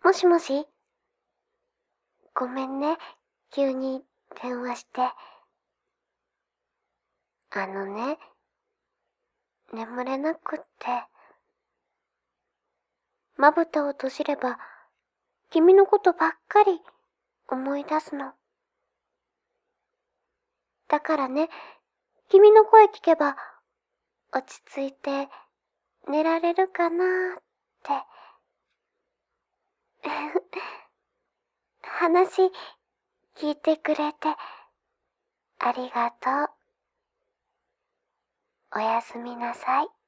もしもし？ごめんね、急に電話して。ね、眠れなくって。まぶたを閉じれば、君のことばっかり思い出すの。だからね、君の声聞けば、落ち着いて寝られるかなーって。話聞いてくれてありがとう。おやすみなさい。